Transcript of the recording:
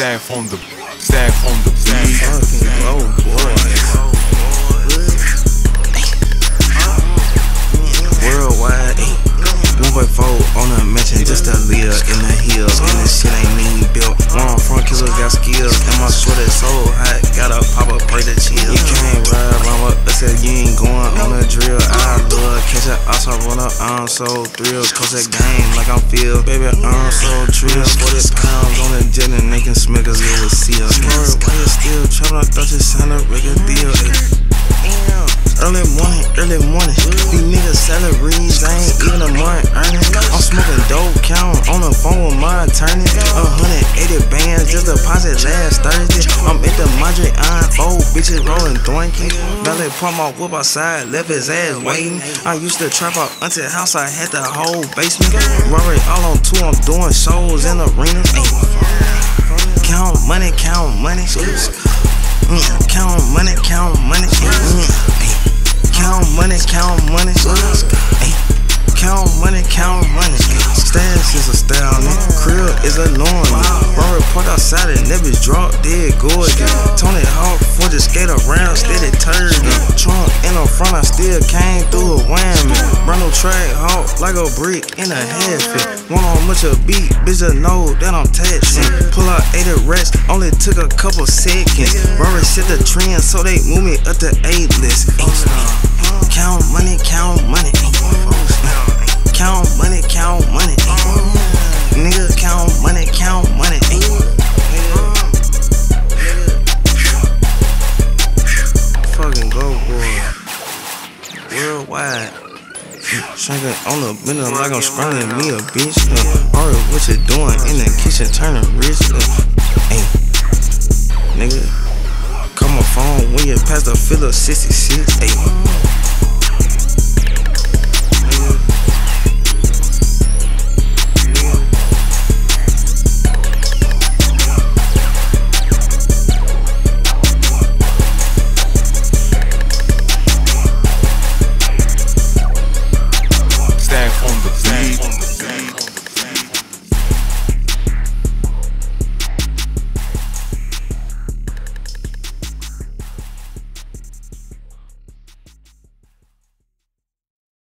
staff on the beat. Fucking oh boy. Worldwide, 1.4 on a mansion, just a live in the hills. And this shit ain't even built. One front killer got skills, and my sweater so hot, gotta pop up, pray to chill. You can't ride around with us if you ain't going on a drill. I love catch it, also run up, I'm so thrilled. Cause that game like I'm filled, baby, I'm so thrilled. 40 pounds on the jet and they can smell cause it was sealed. Why you still trapping? I thought you signed a record deal. Early morning, these niggas salaries, I ain't even a month earning. I'm smoking dope, count on the phone with my attorney. 180 bands, just deposit last Thursday. I'm at the Madre on 4 bitches rolling doinky. Valet put my whip outside, left his ass waiting. I used to trap out until house, I had the whole basement. Robbery all on 2, I'm doing shows in arenas. Count money, count money. Count money, count money. Count money, count money. Ay, count money, count money. Stash is a style, nigga. Crib is a norm. Robert park outside and that bitch drop dead gorgeous. Tony Hawk for the skate around, steady turd. Trunk in the front, I still came through a whammy. Brand new track hawk like a brick in a head fit. Want on much a beat, bitch just know that I'm taxing. Pull out 80 racks, only took a couple seconds. Robert set the trend, so they move me up to 8 list. Count money, count money. Count money, count money. Nigga, count money, count money. Fucking go, boy. Worldwide. Shrinking on the minute like I'm scrolling me a bitch. Alright, what you doing in the kitchen, turning rich? Nigga, call my phone when you pass the filler 66.